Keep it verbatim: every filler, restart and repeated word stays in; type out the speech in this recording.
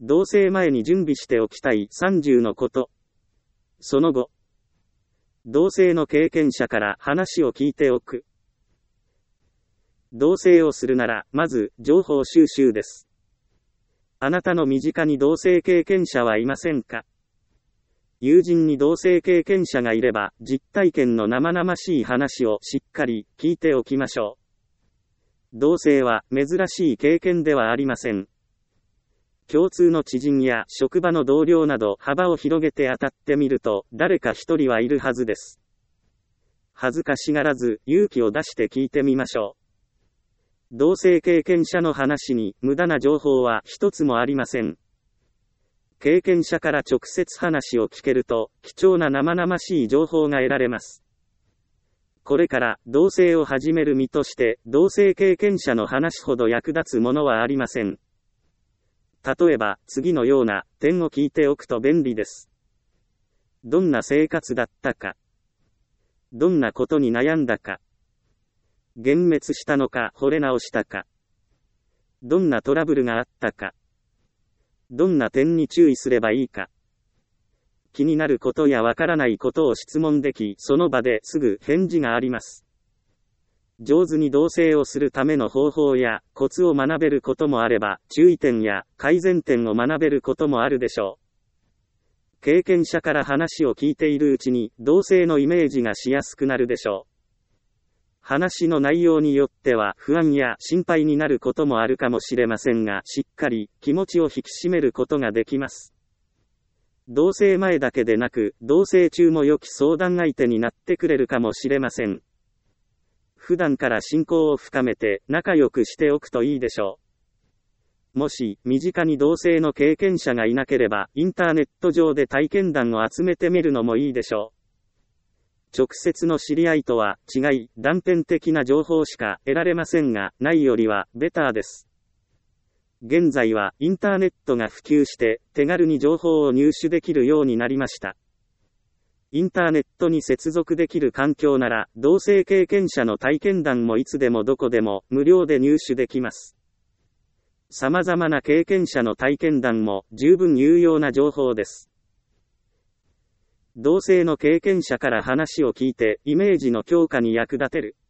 同棲前に準備しておきたいさんじゅうのこと。その後、同棲の経験者から話を聞いておく。同棲をするなら、まず、情報収集です。あなたの身近に同棲経験者はいませんか？友人に同棲経験者がいれば、実体験の生々しい話をしっかり聞いておきましょう。同棲は珍しい経験ではありません。共通の知人や職場の同僚など幅を広げて当たってみると、誰か一人はいるはずです。恥ずかしがらず勇気を出して聞いてみましょう。同棲経験者の話に無駄な情報は一つもありません。経験者から直接話を聞けると、貴重な生々しい情報が得られます。これから同棲を始める身として、同棲経験者の話ほど役立つものはありません。例えば、次のような点を聞いておくと便利です。どんな生活だったか。どんなことに悩んだか。幻滅したのか惚れ直したか。どんなトラブルがあったか。どんな点に注意すればいいか。気になることやわからないことを質問でき、その場ですぐ返事があります。上手に同棲をするための方法やコツを学べることもあれば、注意点や改善点を学べることもあるでしょう。経験者から話を聞いているうちに、同棲のイメージがしやすくなるでしょう。話の内容によっては不安や心配になることもあるかもしれませんが、しっかり気持ちを引き締めることができます。同棲前だけでなく、同棲中も良き相談相手になってくれるかもしれません。普段から親交を深めて仲良くしておくといいでしょう。もし身近に同棲の経験者がいなければ、インターネット上で体験談を集めてみるのもいいでしょう。直接の知り合いとは違い、断片的な情報しか得られませんが、ないよりはベターです。現在はインターネットが普及して手軽に情報を入手できるようになりました。インターネットに接続できる環境なら、同棲経験者の体験談もいつでもどこでも無料で入手できます。様々な経験者の体験談も十分有用な情報です。同性の経験者から話を聞いてイメージの強化に役立てる。